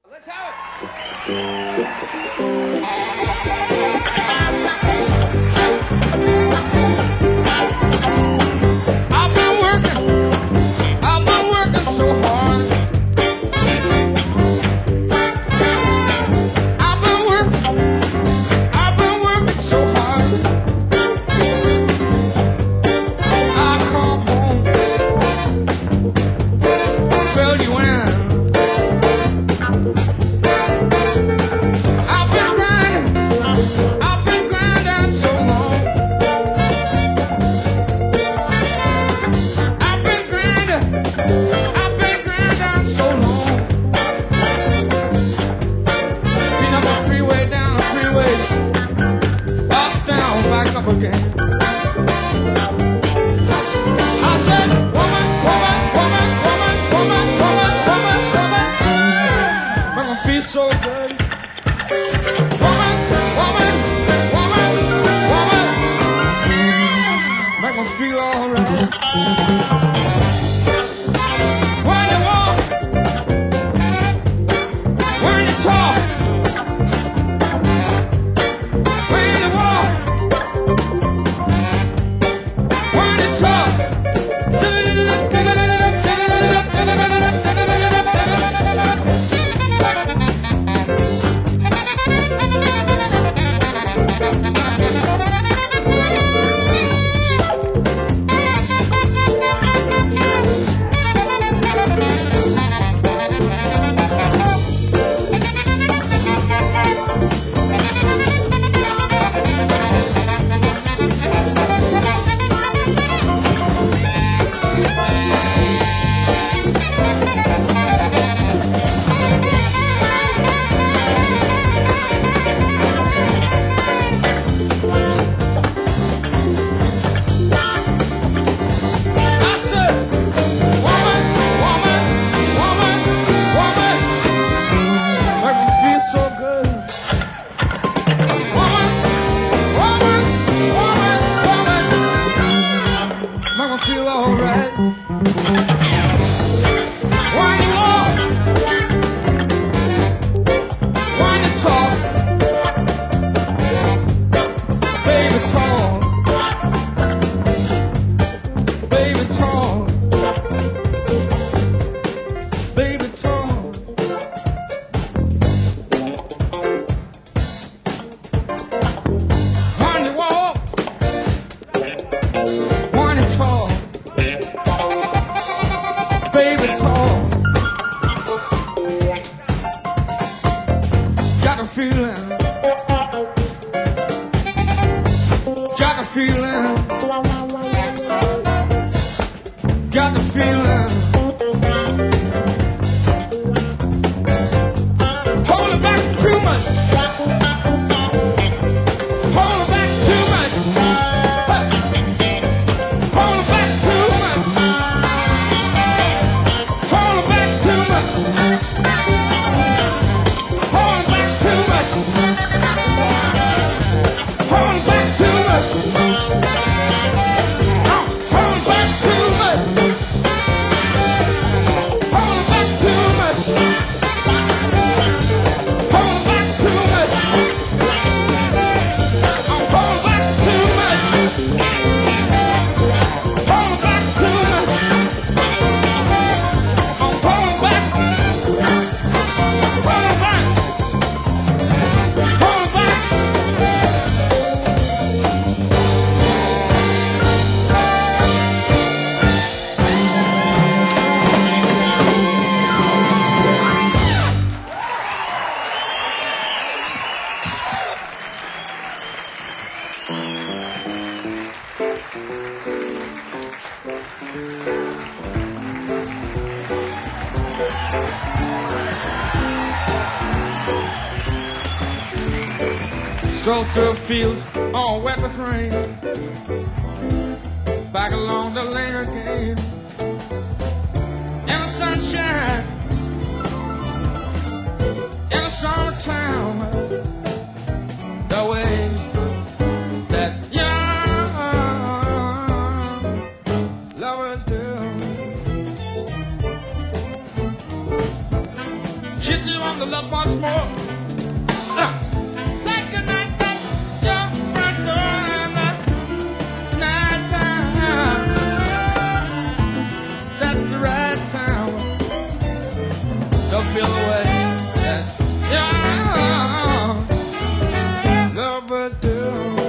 Let's have it. I've been working so hard. I've been working so hard. I come home, fill you in. I've been grinding so long. I've been grinding so long. Been up the freeway, down the freeway, up, down, back up again. I said, woman, woman, woman, woman, woman, woman, woman, woman, make me feel so good. Woman, woman, woman, woman, make me feel alright. When you walk, when you talk, when you walk, when you talk. Feel alright. When you walk, when you talk, baby talk, baby talk, baby talk. When you walk, when you talk, baby talk. Got a feeling, got a feeling, got the feeling. Hold it back too much, hold it back too much, hold it back too much. Hold back too much. Hold back too much. Hold back too much. Hold back too much. Hold back too much. Hold back too much. Hold back too much. Hold back too much. Stroll through fields all wet with rain, back along the lane again. In the sunshine, in the summertime, the way that young lovers do. Gypsy woman the love once more. Say goodnight, your front door in the night time. That's the right time. Don't feel the way that your lovers do.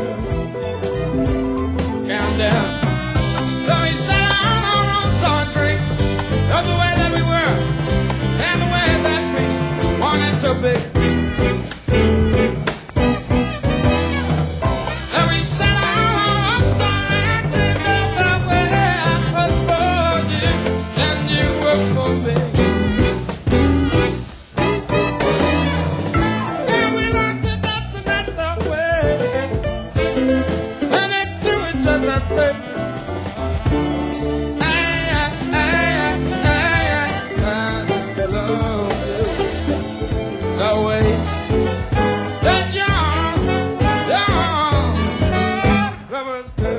Count down. Though we sat on our own star tree, of the way that we were, and the way that we wanted to be. Though we sat on our own star tree, of the way I was for you, and you were for me. And we learned to dance the night that way, and next to each other, baby. The way that young lovers do.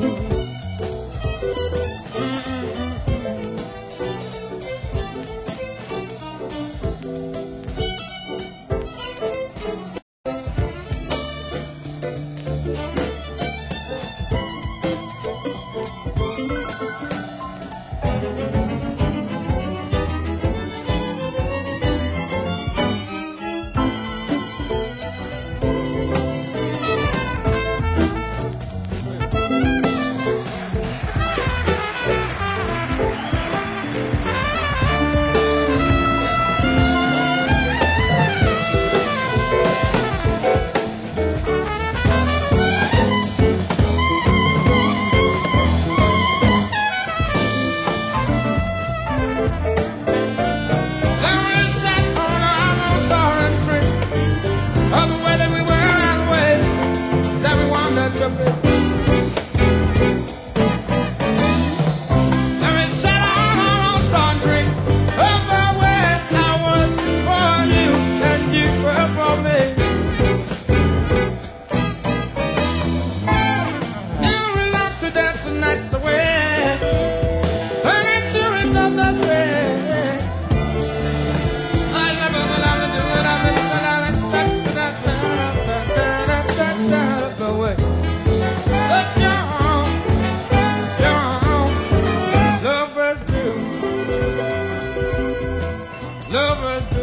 Lovers do.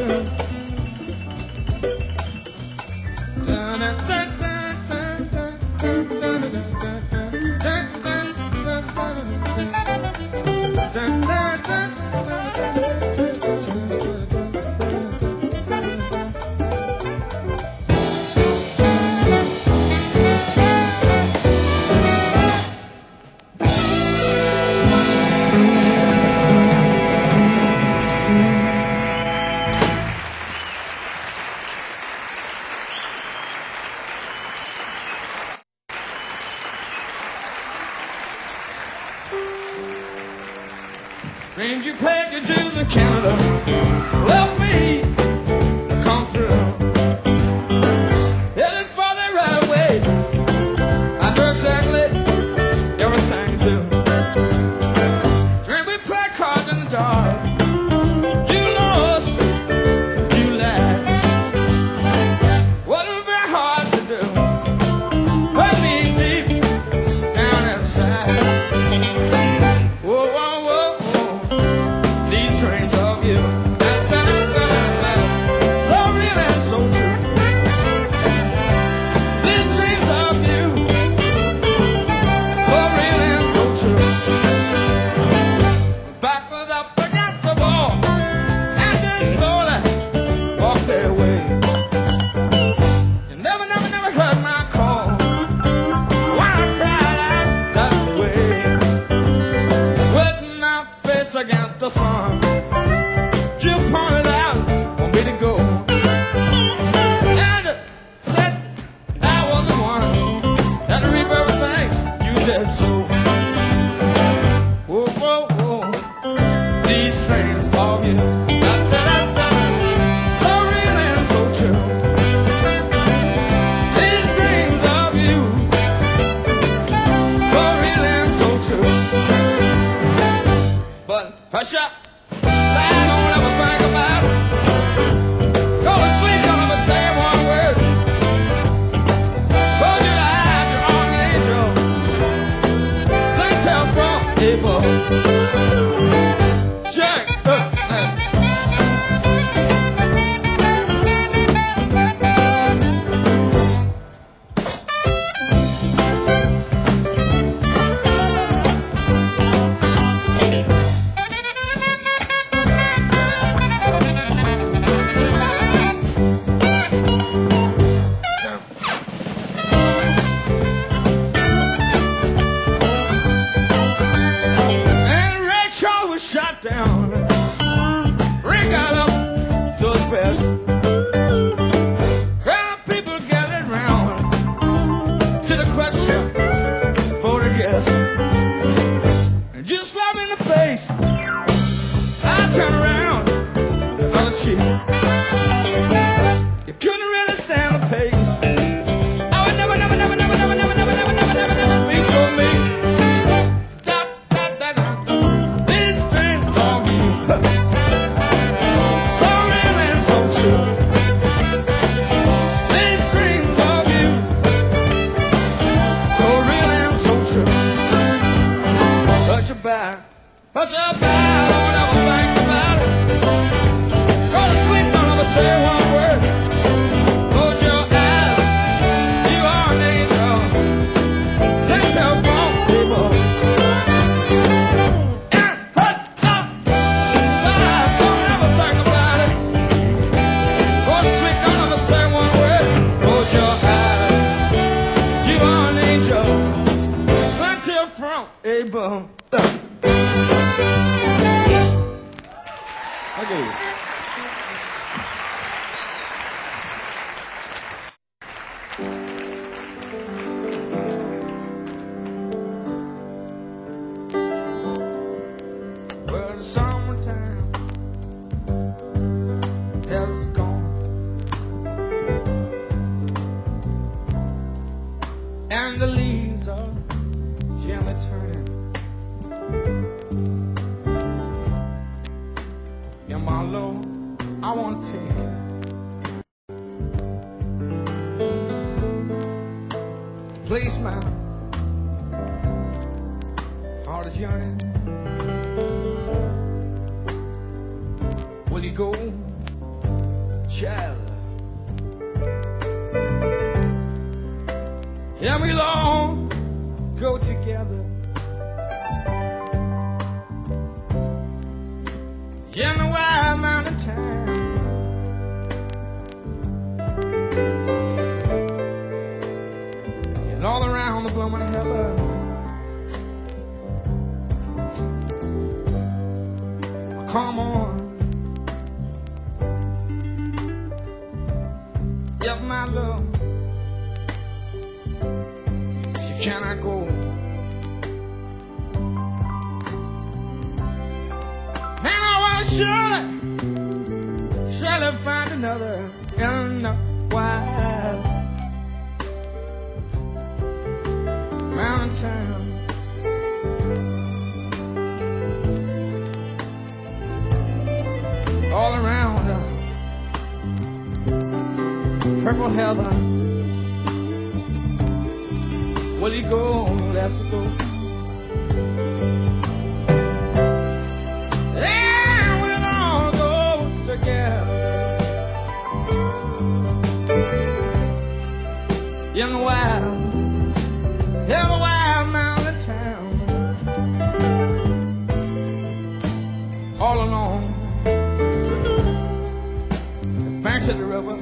Dreams you paid you to the Canada, left me come through. Headed for the right way, I know exactly everything to do. Dream we play cards in the dark, you lost, you lied. Wasn't very hard to do, hurt me deep down inside. Whoa, whoa, whoa. These trains of you. sheep. You couldn't really stand the pace. I would never, never, never, never, never, never, never, never, never, never, never be so mean. Stop, stop, stop, stop. This train's on you. So real and so true. This dream's of you. So real and so true. Touch your back. Touch your back. Don't ever think about it. Go to sleep, don't ever say one word. Close your eyes. You are an angel. Sing to wrong people. And hush up. Don't ever think about it. Go to sleep, don't ever say one word. Close your eyes. You are an angel. Sing to from Abel. Okay. Well, the summertime has gone, and the leaves are gently turning. And my Lord, I want to take place my heart is yearning. Will you go, child? Yeah, we'll all go together. In the wild mountain town, and all around the blooming heaven. Come on, if my love, she cannot go. Surely find another in the wild mountain town. All around purple heather. Will you go? Let's go. In the wild mountain town, all along the banks of the river.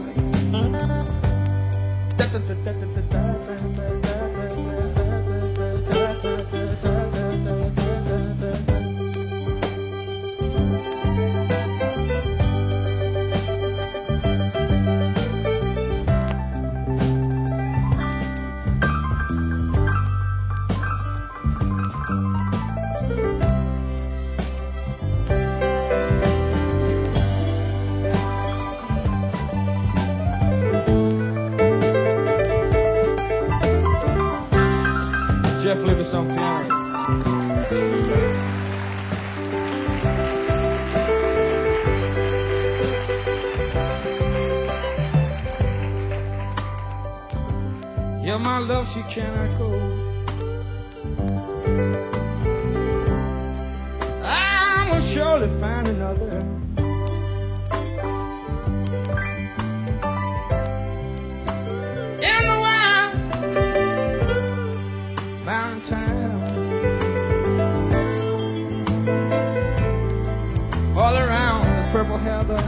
Jeff Lewis on piano. Yeah, my love, she cannot go. I will surely find another. In the wild mountain town, all around the purple heather.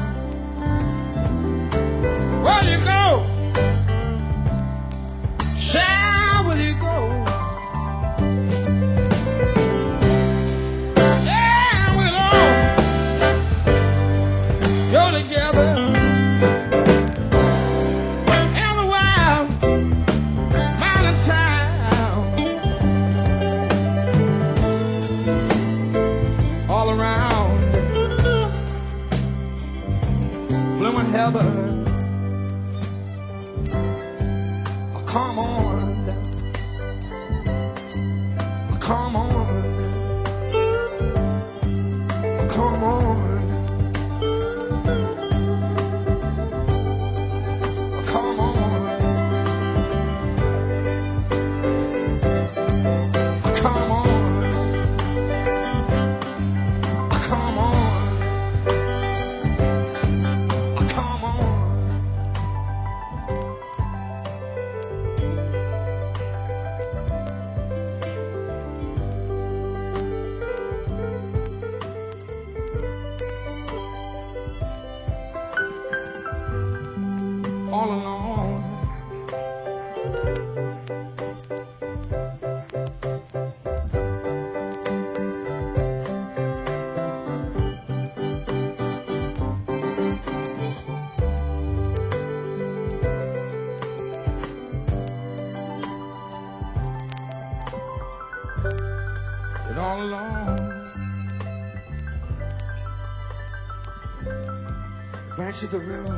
Where you go? Child, will you go? Yeah, we'll all go together in the wild mountain town, all around Someone help her. Oh, come on. Oh, come on. Oh, come on. Oh, come on. Oh, come on. All alone. Sit all alone. Back to the river.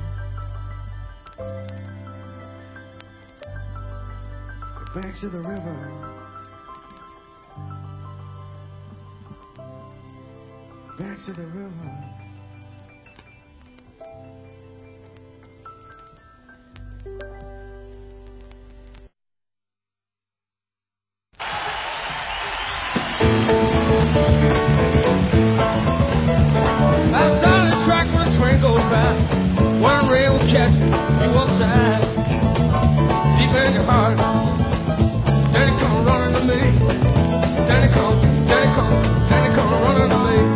Back to the river. Back to the river. Outside the track when the train goes by, one rail will catch you will side. Deep in your heart. Daddy come running to me. Daddy come running to me.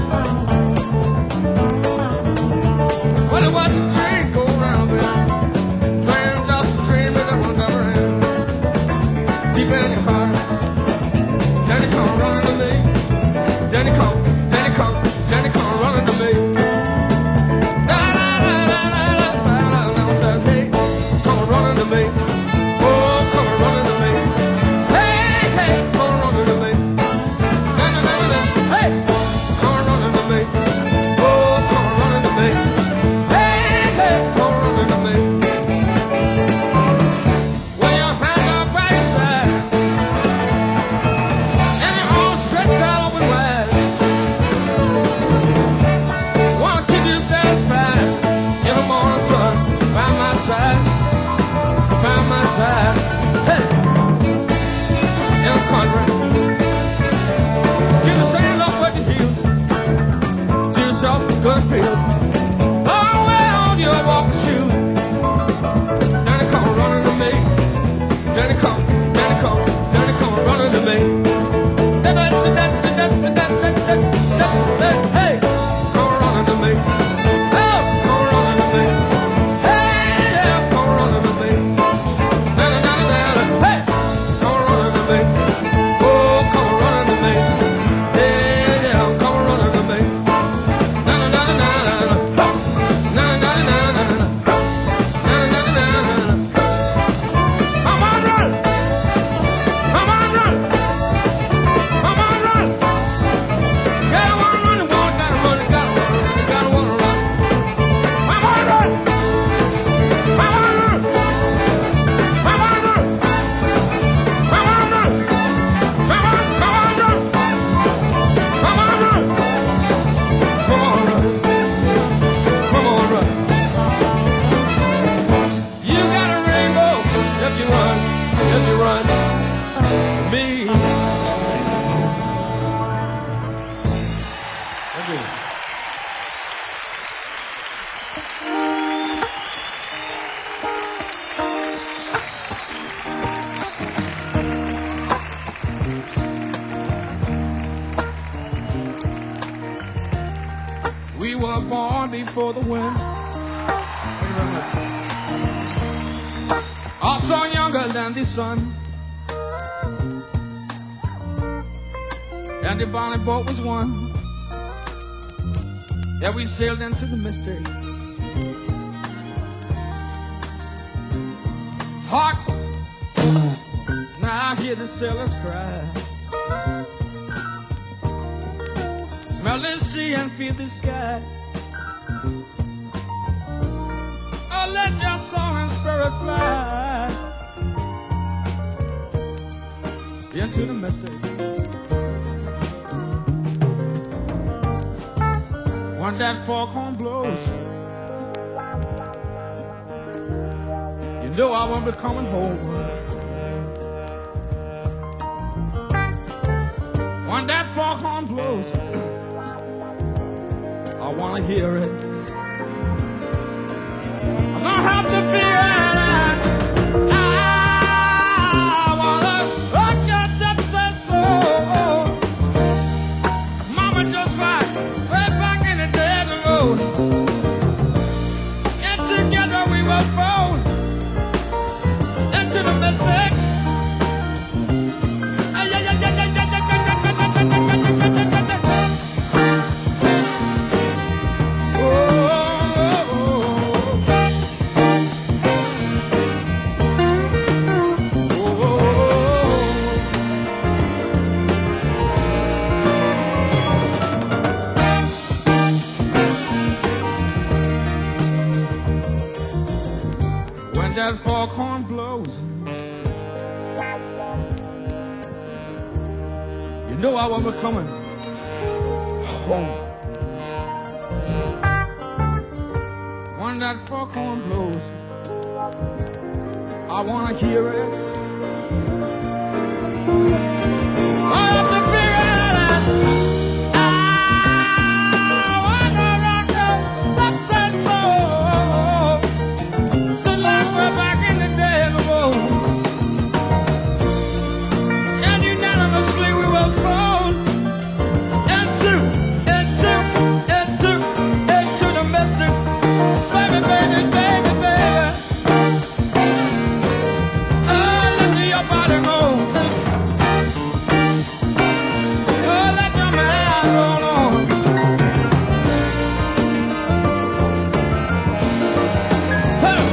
Well, it wasn't a train go around me. Playing just a dream that I run down around. Deep in your heart. Daddy come running to me. Daddy come running to me. Da da da da da da da da. Said hey, come running to me. Oh, come running to me. Good feel. Oh, well, you walk the shoe. Daddy come running to me. Daddy come running to me. Hey, come running to me. Oh, come running to me. Hey, yeah, come running to me. Hey, come running to me. Oh, come running to me. Yeah, yeah, come running to me. We were born before the wind. Also younger than the sun. And the bonnet boat was one. Yeah, we sailed into the mystery. Hark! Now I hear the sailors cry. Smell the sea and feel the sky. bird flies into the mistake. When that foghorn blows, you know I won't be coming home. When that foghorn blows, I want to hear it. I'm gonna have to feel it. I wanna rock your Texas soul. Mama just like way back in the day of the road. And together we were born into the mystic. That foghorn blows, you know I won't be coming home. When that foghorn blows, I want to hear it. I have to figure it out. I want to rock your Texas soul. So like we're back in the day of the road. And unanimously we were thrown into the mystic. Baby, baby, baby, baby. Oh, let your body go. Oh, let your mind roll on. Hey.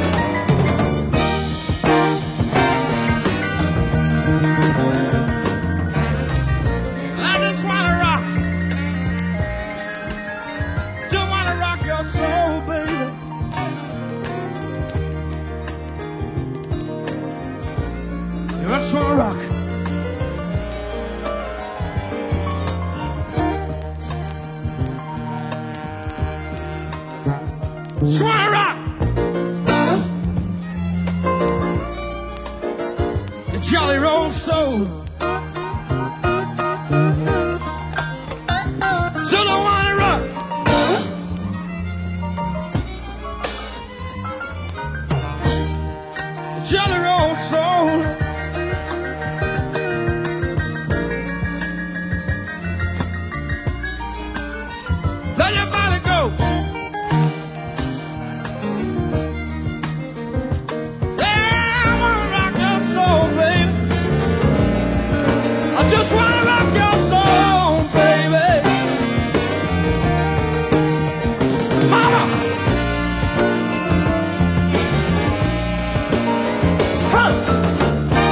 I just wanna rock. Just wanna rock your soul, baby. You just wanna rock. Just wanna rock. The Jolly Roll Soul. Still don't wanna rock. Jolly Roll Soul. Let your body go. Yeah, I wanna rock your soul, baby. I just wanna rock your soul, baby. Mama. Huh.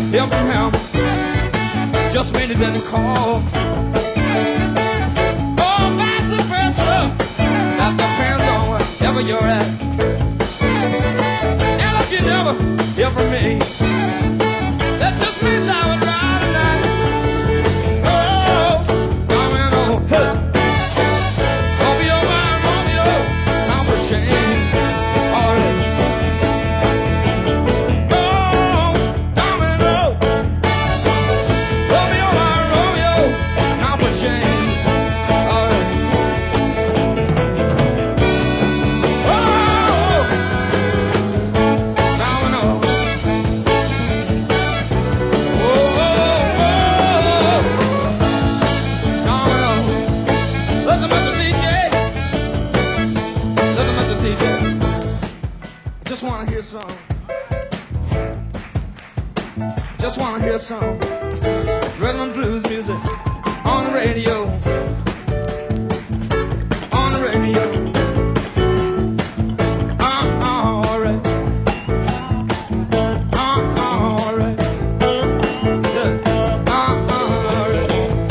hear from him. Just when he didn't call. Oh, vice versa. That depends on wherever you're at. And if you never hear from me, that just means I would rather die. Oh, Domino, hey. Romeo, my Romeo, time for change. All right. Oh, Domino, Romeo, my Romeo, time for change. All right. Oh, Domino. Just wanna hear some. Just wanna hear some rhythm and blues music on the radio. On the radio. Alright. Alright. Yeah. Alright.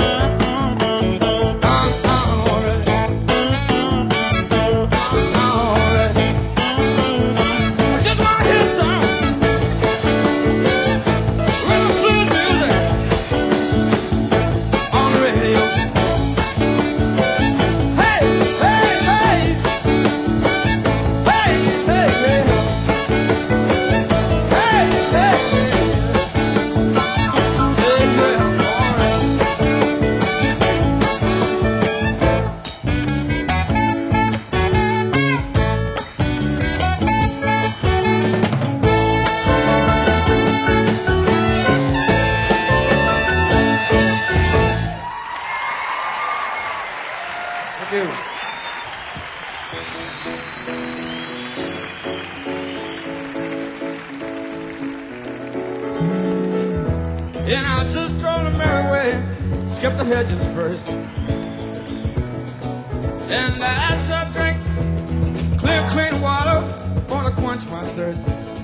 Thank you. Yeah, I just drove the merry way, skipped the hedges first. And I shall drink clear, clean water for to quench my thirst.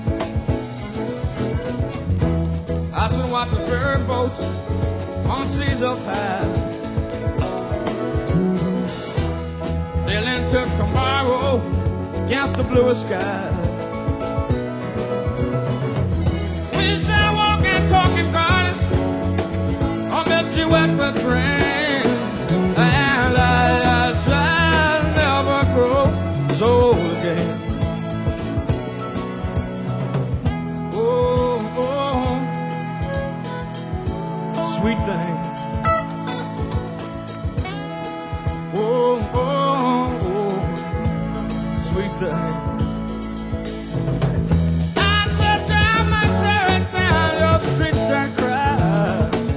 I should watch the ferry boats on seas of high, sailing to tomorrow against the bluest sky. We shall walk and talk in gardens on misty wet with rain, and I shall never grow so old again. Oh, oh, sweet thing. Oh, oh, oh, sweet thing. I sit down my ferry down your streets and cry.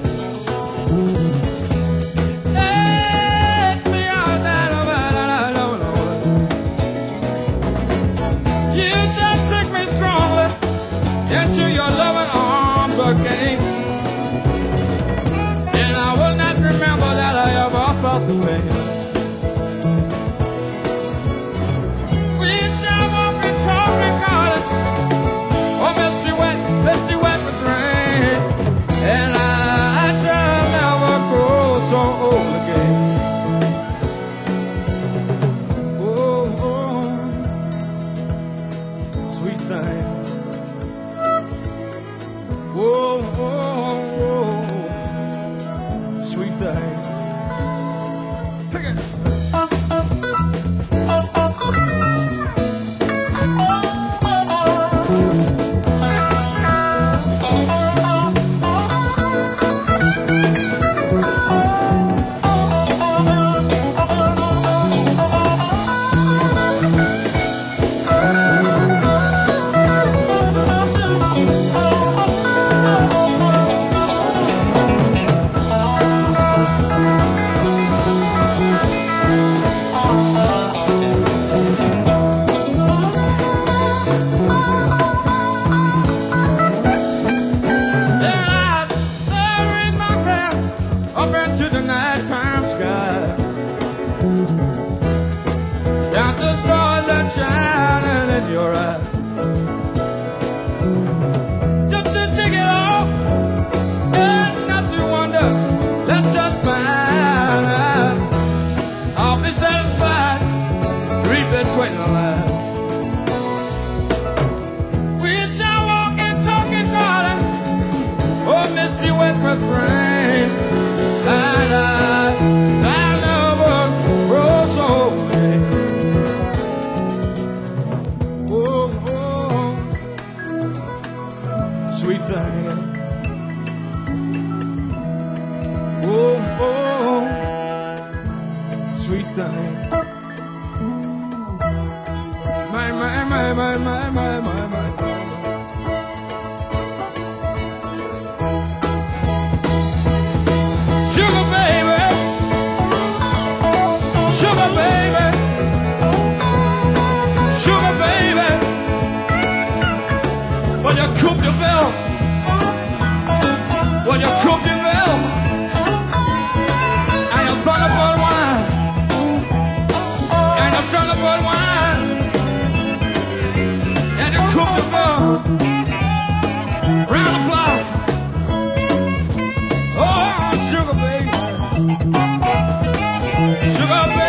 Take me out that I don't know. You just take me strongly into your loving arms again. And I will not remember that I ever felt the pain. Misty wet with rain, and I shall never grow so old again. Oh, oh, sweet thing. Oh, oh, oh, sweet thing. Oh, misty wet refrain. I never rose away. Oh, oh, sweet thing. Oh, oh, sweet thing. My. Sugar baby, sugar baby, sugar baby. When you cook your bell, when you cook your bell, and you burn up on wine, and you burn up on wine, and you cook your bell round the block. Oh, sugar baby, sugar baby.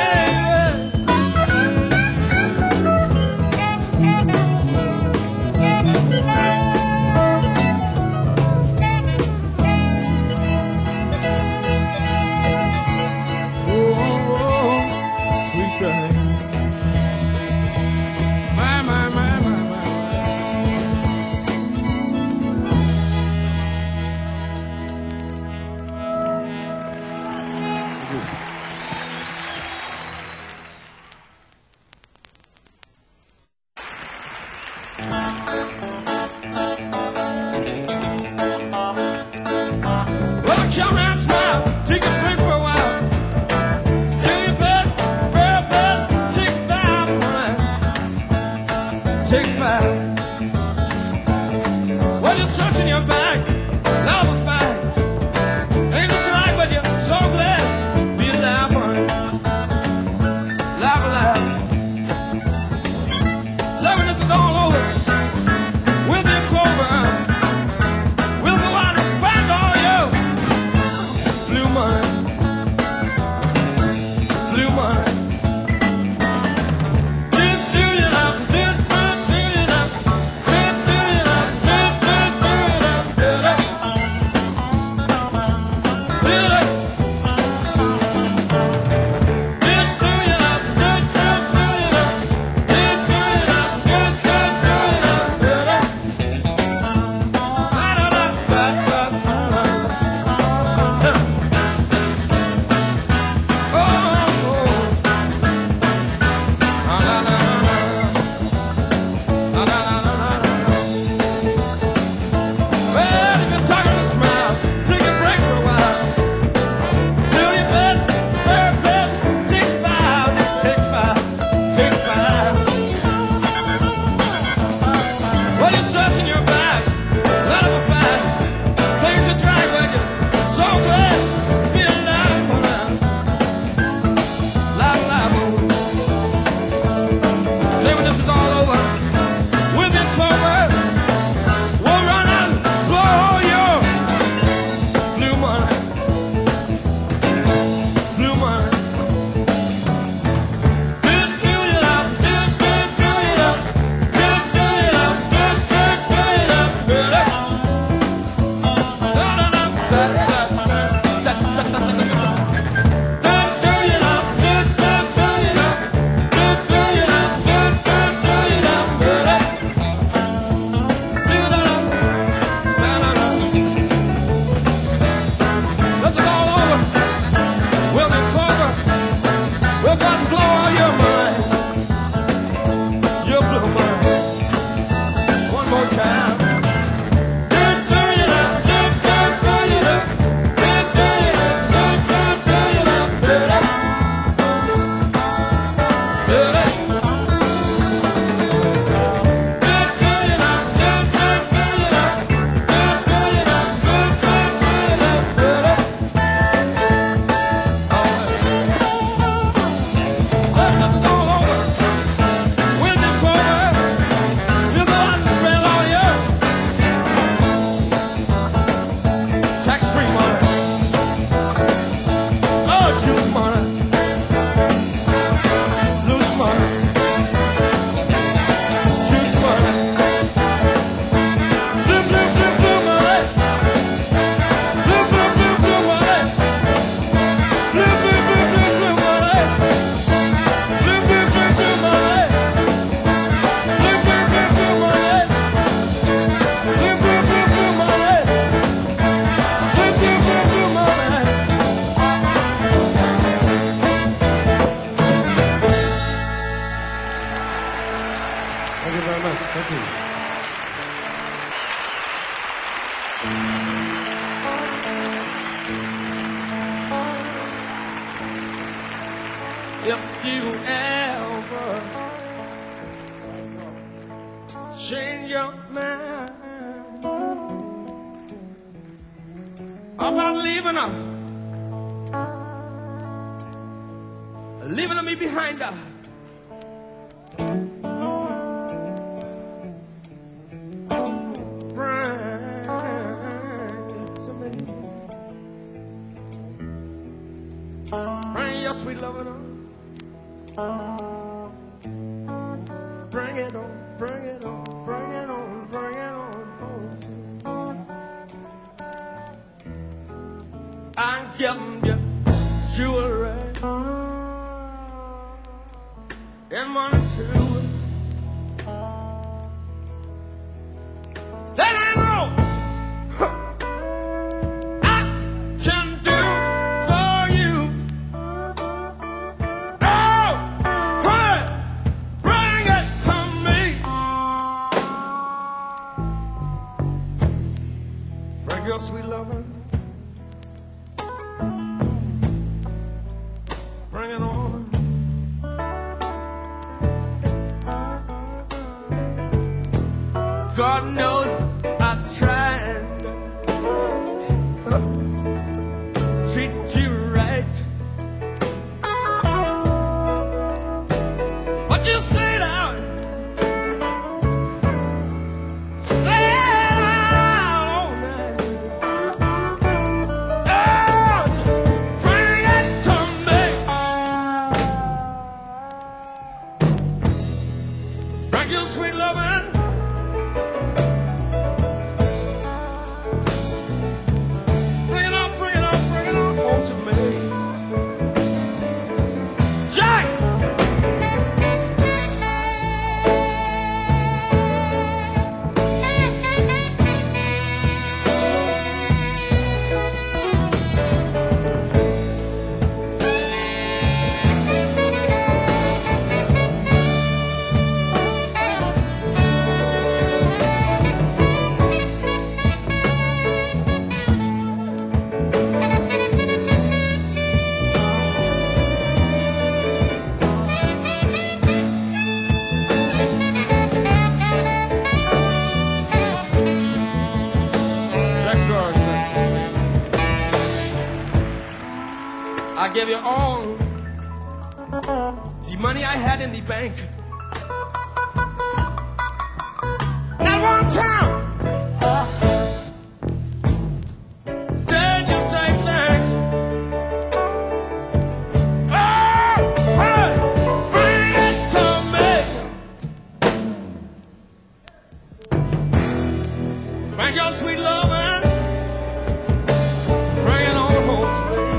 Well, come and smile, take a break for a while. Do your best, very best, take 5, honey. Take 5. Well, you're searching your bag, love a fight. Ain't looking like, but you're so glad. Be alive, honey. Laugh, laugh. So when it's all over, we'll be clover. We'll go out and spend all your blue money. Blue money. Do it up, do it up, do it up, do it up, do it up, do it up, do it up. One more time. If you ever change your mind about leaving me behind. Bring your sweet loving on. Bring it on, bring it on, bring it on, bring it on. I'm giving you jewelry and money too. That I know I can do for you. Oh, hey, bring it to me. Bring your sweet loving. Bring it on. God knows I tried to treat you right, but you stayed out all night. Oh, bring it to me. Bring your sweet loving. I gave you all the money I had in the bank. Not one time did you say thanks. Oh, hey, bring it to me. Bring your sweet love and bring it on home to me.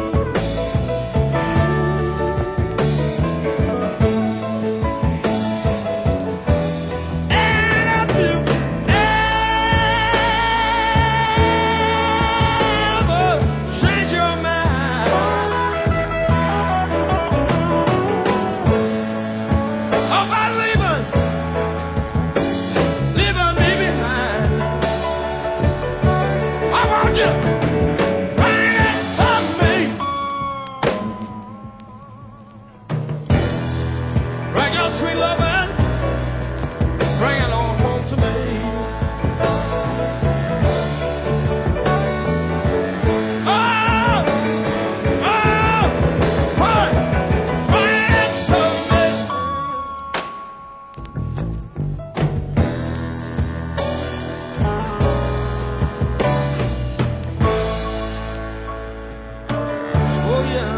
Bring your sweet loving, bring it on home to me. Oh, bring it to me. Oh yeah.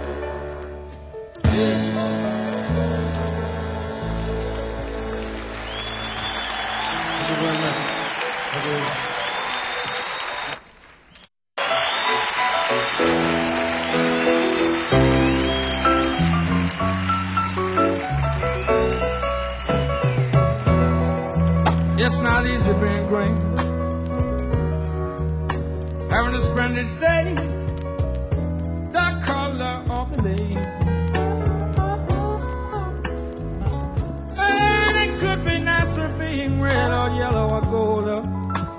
It's not easy being great, having to spend each day the color of the leaves. And it could be nicer being red or yellow or gold or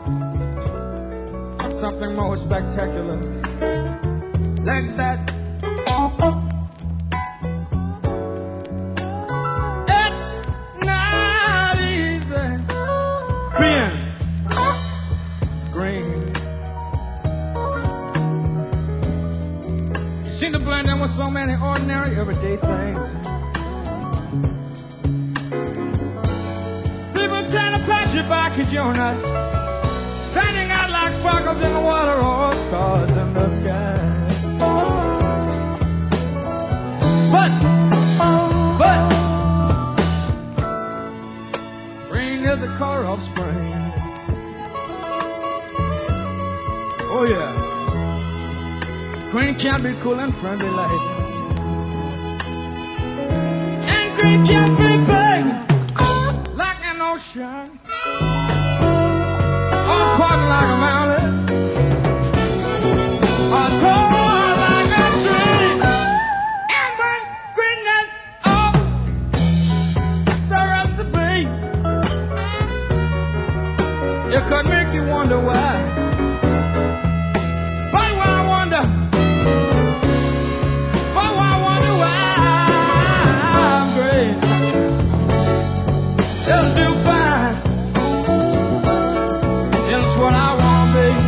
something more spectacular like that. Seem to blend in with so many ordinary, everyday things. People trying to pat you back at your nut, standing out like sparkles in the water or stars in the sky. But spring is the color of spring. Oh yeah. Green can be cool and friendly like, and green can be big like an ocean, or important like a mountain, or tall like a tree. And when green is all the recipe, it could make you wonder why. But why I wonder? It'll do fine. It's what I want to be.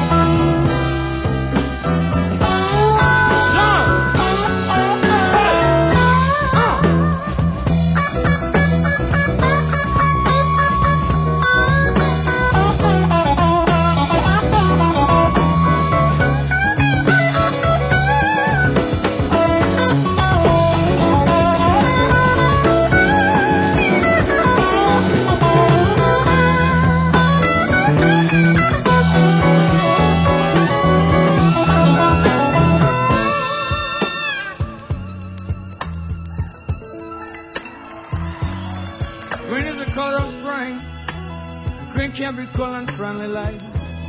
Green is the color of spring. Green can be cool and friendly like,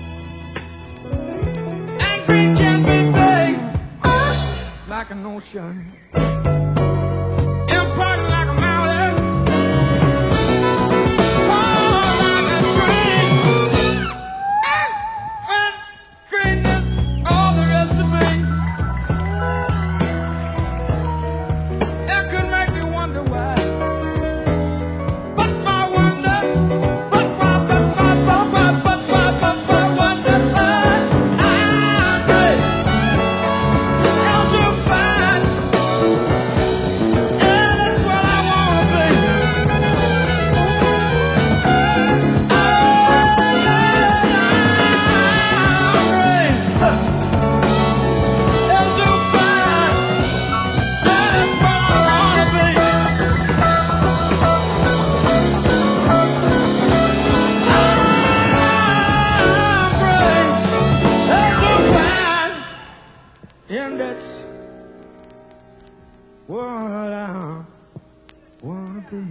and green can be big like an ocean, important like a mountain, tall like a tree. And when green is all there is to be, it could make you wonder why. And that's what I wanna be.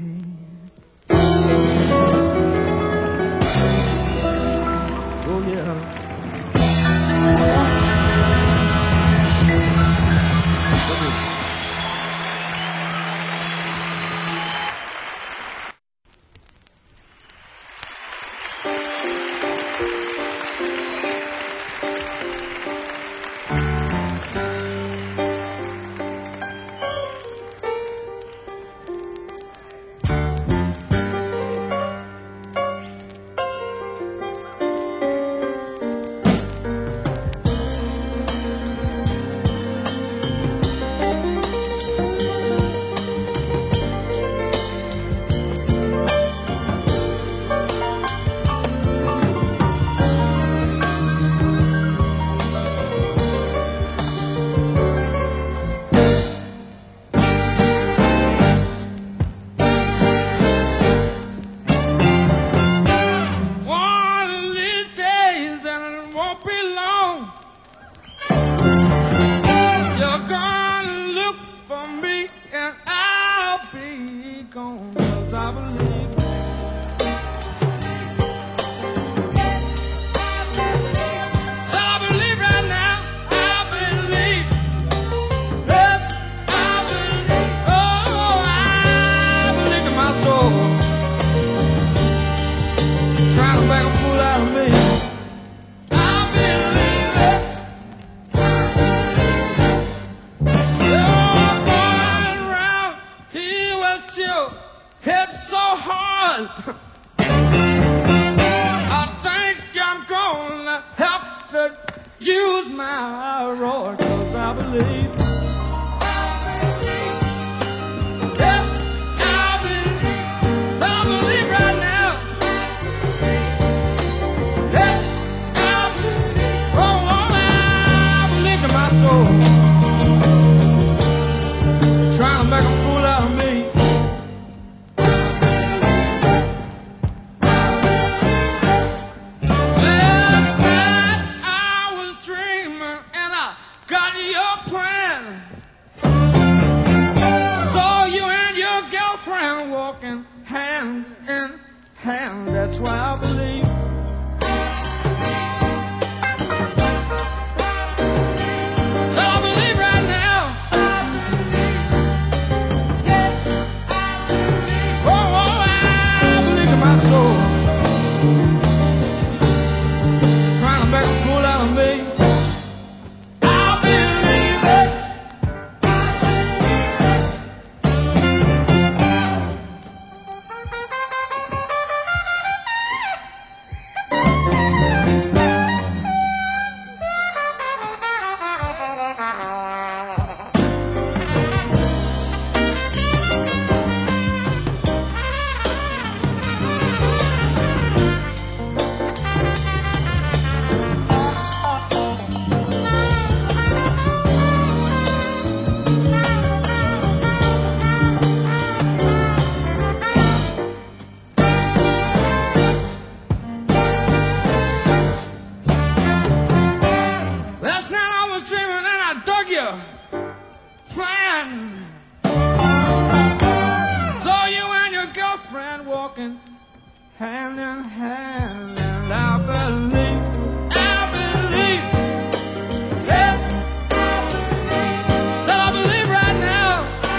Oh yeah. use my road, 'cause I believe. Yes, I believe right now. Yes, I believe in my soul. Trying to make a fool out of me. Last night I was dreaming and I got your plan. Saw you and your girlfriend walking hand in hand. That's why I believe. I believe right now. Oh, I believe in my soul. Trying to make a fool out of me. I believe it. Last night I was dreaming and I dug your plan. Saw you and your girlfriend walking hand in hand, and I believe, yes, that I believe right now.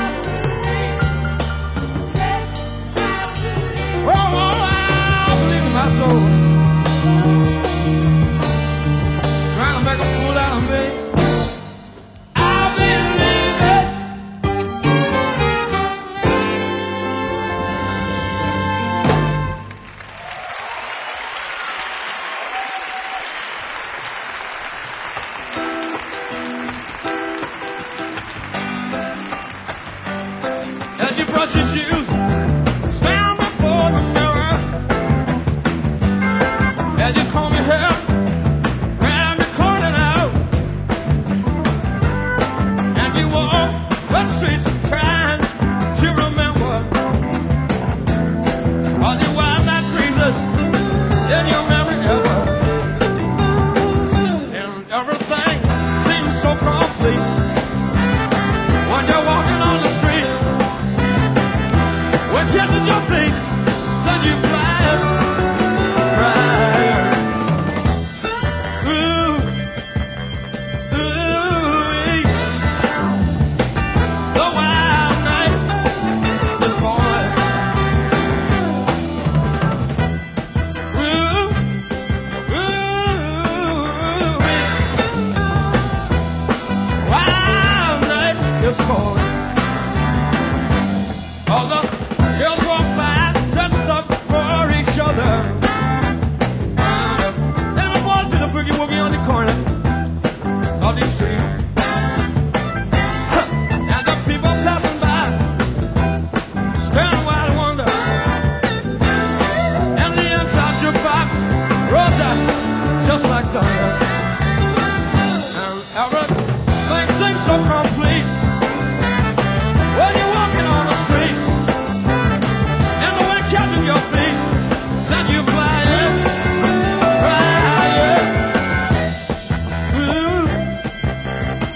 Oh, I believe in my soul. Trying to make a fool out of me. I believe it. As you brush your shoes, stand before the mirror. As you comb your hair, grab your coat and out. And you walk the streets crying to remember all the wild and dreamless in your memory ever. And everything seems so complete when you're walking on the street. When catching your feet, send you flying, flying. Ooh, ooh, the wild night is born. Ooh, ooh, wild night is born. All the girls walk by, dressed up for each other. And the boys do the boogie woogie on the corner of the street. And the people passing by, staring wide wonder. And the inside jukebox rolls out just like thunder. And everything seems so complete when you're walking on the street. And the wind catching your feet, then you flying, flying. Ooh,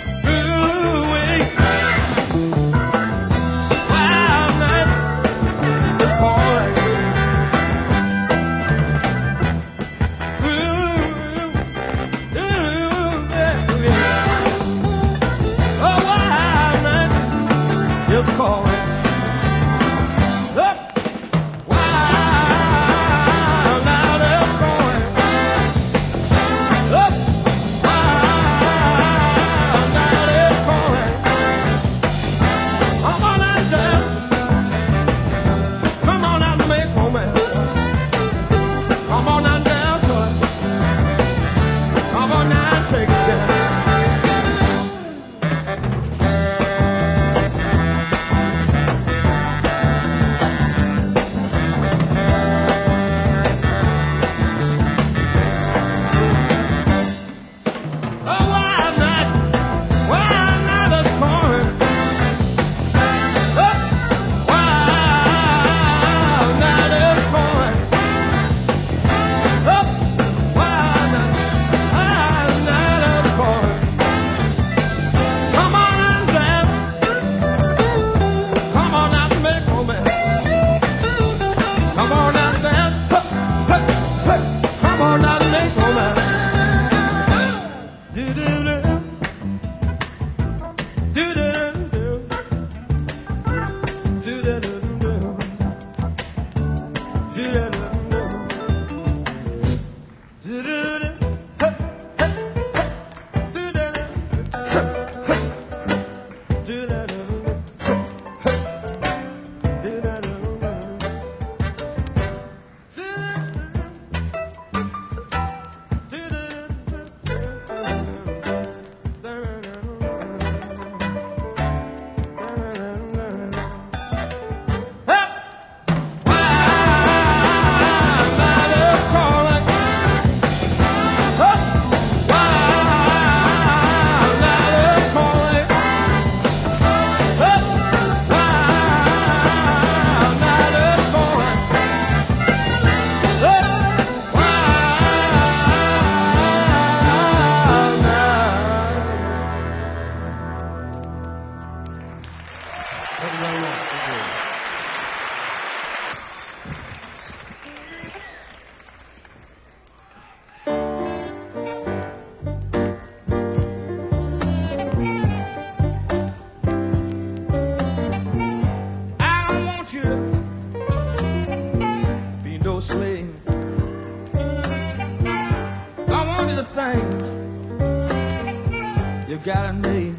You got in me.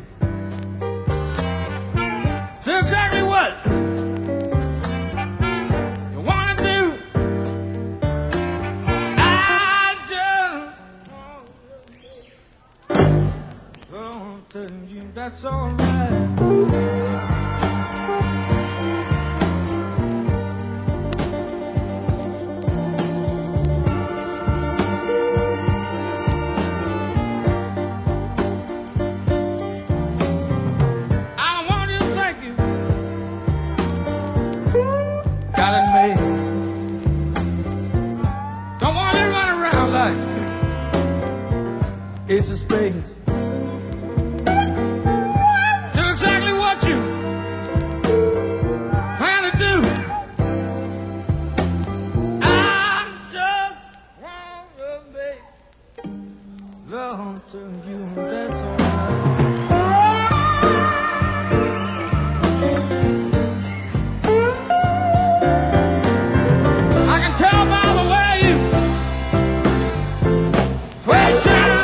Do exactly what you want to do. I just want to tell you that's all right. Ace of spades. Do exactly what you plan to do. I just want to make love to you. That's all right. I can tell by the way you switch out.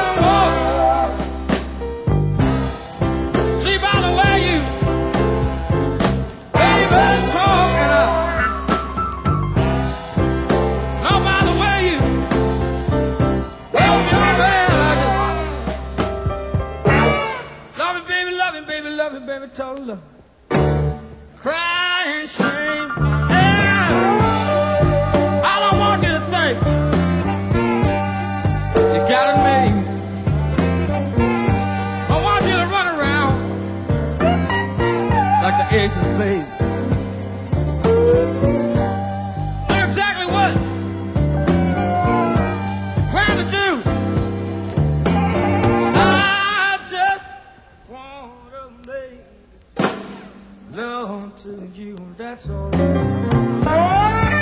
Baby, told her, cry and scream. Yeah. I don't want you to think you got it made. I want you to run around like the ace of spades. Do exactly what you plan to do. I just want to make love to you, that's all right.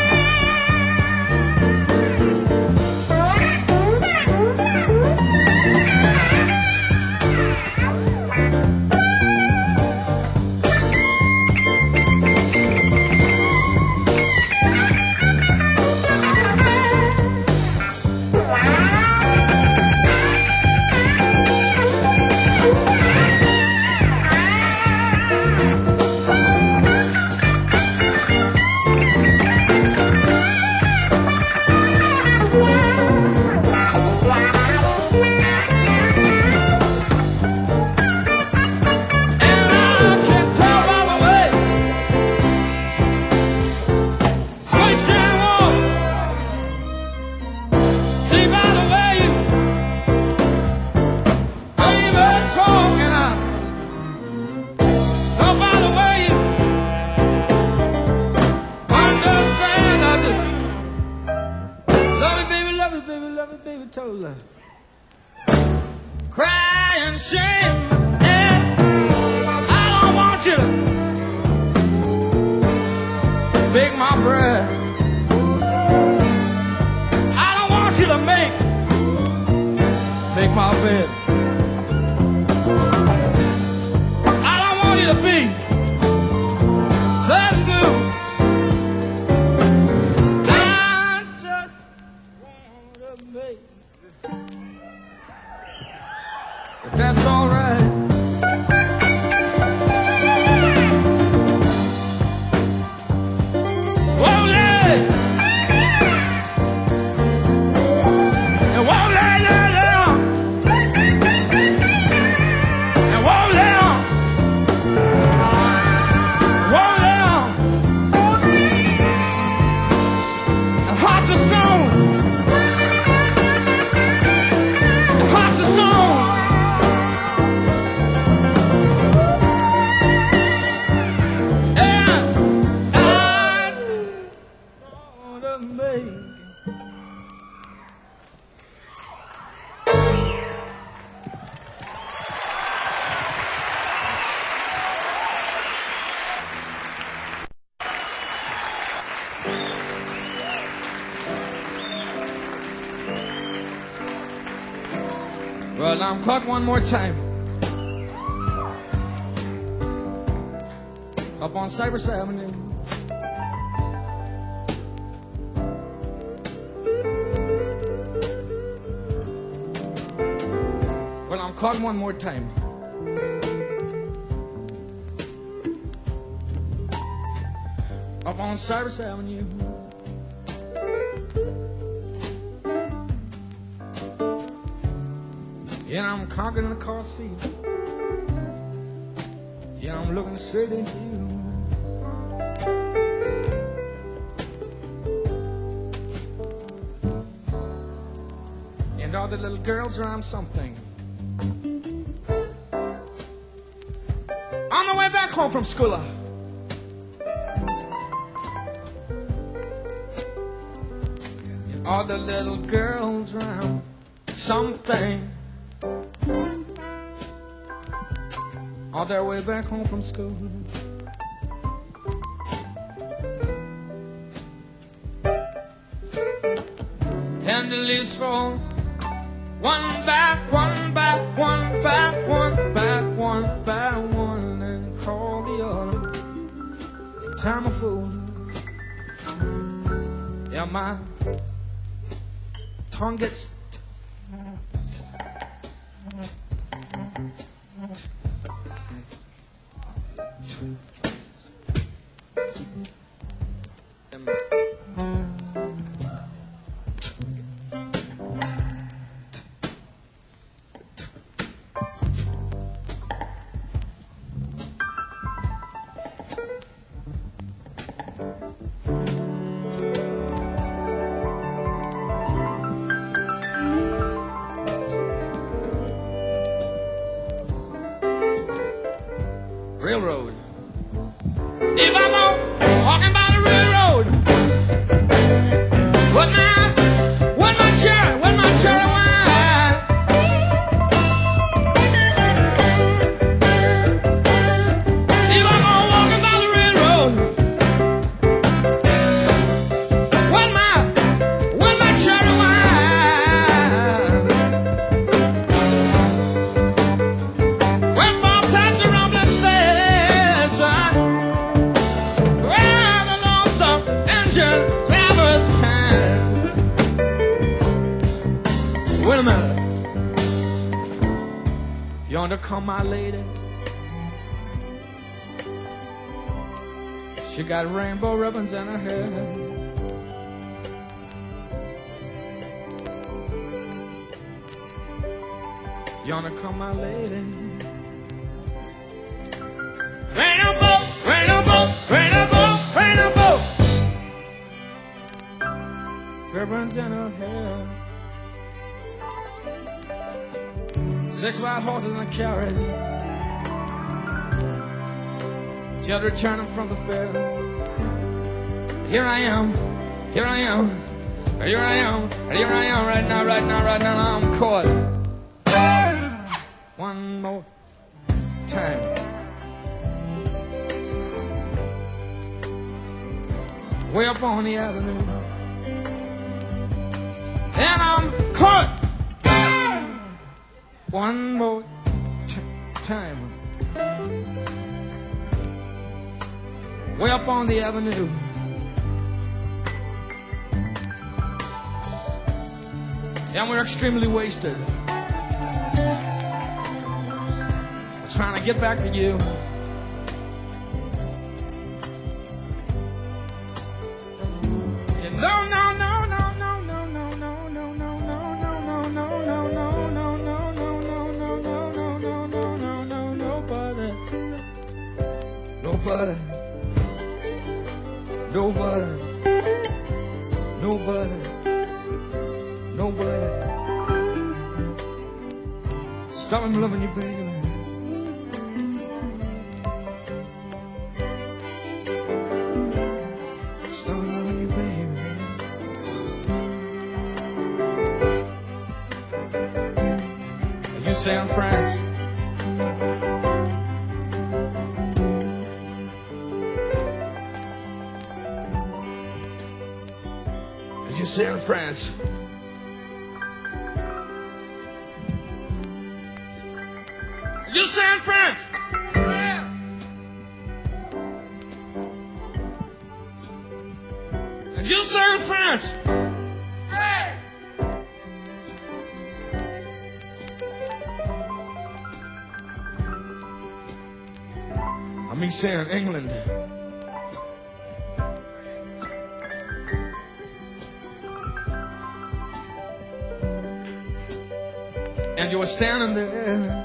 told her, crying shame, yeah, I don't want you to bake my bread. I don't want you to make my bed. I don't want you to be that new. I just want to make it. If that's all right. Whoa, yeah. And whoa, yeah, yeah, yeah. And whoa, yeah. Whoa, yeah. And hearts of stone. And hearts of stone. Well, I'm caught one more time up on Cypress Avenue. Well, I'm caught one more time up on Cypress Avenue. Yeah, I'm conquering the car seat. Yeah, I'm looking straight into you. And all the little girls around something. On the way back home from school. And all the little girls around something. On their way back home from school. And the leaves fall one by one by one by one by one by one, and call the autumn time of fool. Yeah, my tongue gets railroad. If I'm walking by the railroad, with my cherry wine. If I'm walking by the railroad, with my cherry wine. When Bob past the rumbling station, where the lonesome engine travelers can. Wait a minute. Yonder come my lady. She got rainbow ribbons in her hair. Yonder come my lady. Rainbow, rainbow, rainbow, rainbow. Ribbons in her hair. 6 wild horses in a carriage. Just returning from the fair. Here I am, Here I am right now, I'm caught. One more time. Way up on the avenue, and I'm caught. One more time. Way up on the avenue. And we're extremely wasted. We're trying to get back to you. Nobody. Stop me loving you, baby. Stop me loving you, baby. You San France. You San France. You San France. And you San France. I mean saying England. And you were standing there.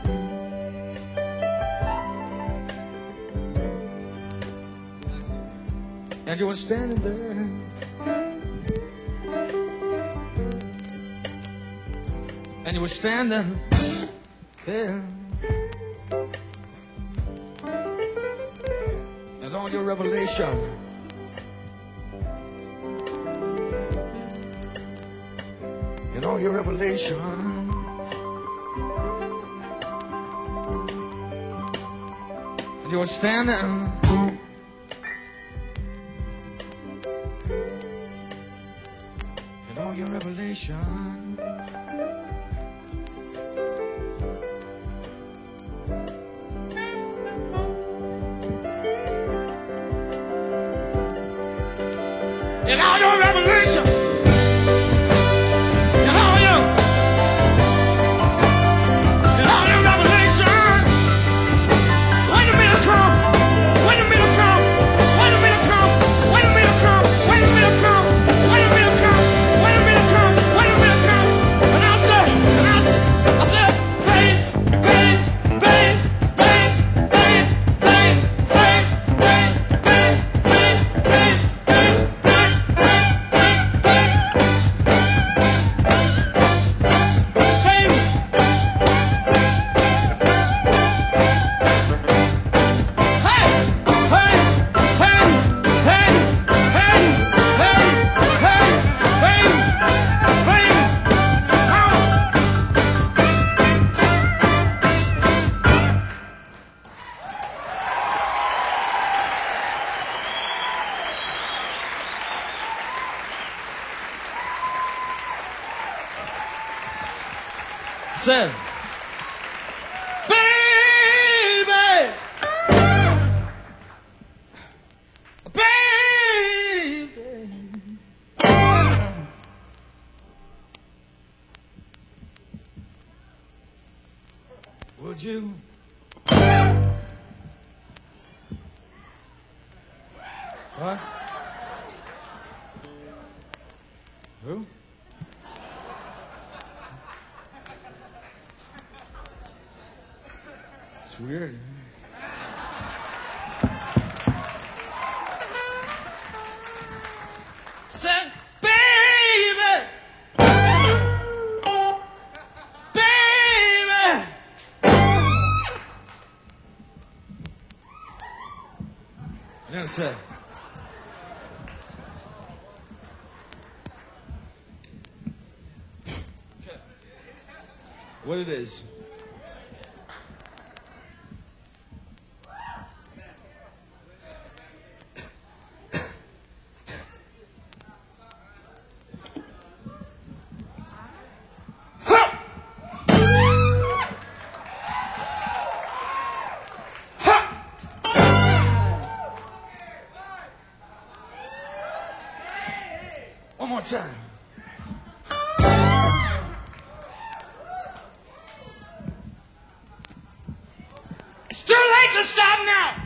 And you were standing there. And you were standing there. And all your revelation. And all your revelation. And you were standing. And all your revelation. And all your revelation. And all your revelation. Wait a minute, come. Wait a minute, come. Wait a minute, come. Wait a minute, come. Wait a minute, come. Wait a minute, come. Wait a minute, come. Wait a minute, come. And I said, babe, babe, babe, babe, babe, babe, babe, babe, babe, babe, babe, babe, said, baby, baby, would you what? Who? It's weird. I said, baby, baby. And then I said, what it is. One more time. It's too late to stop now.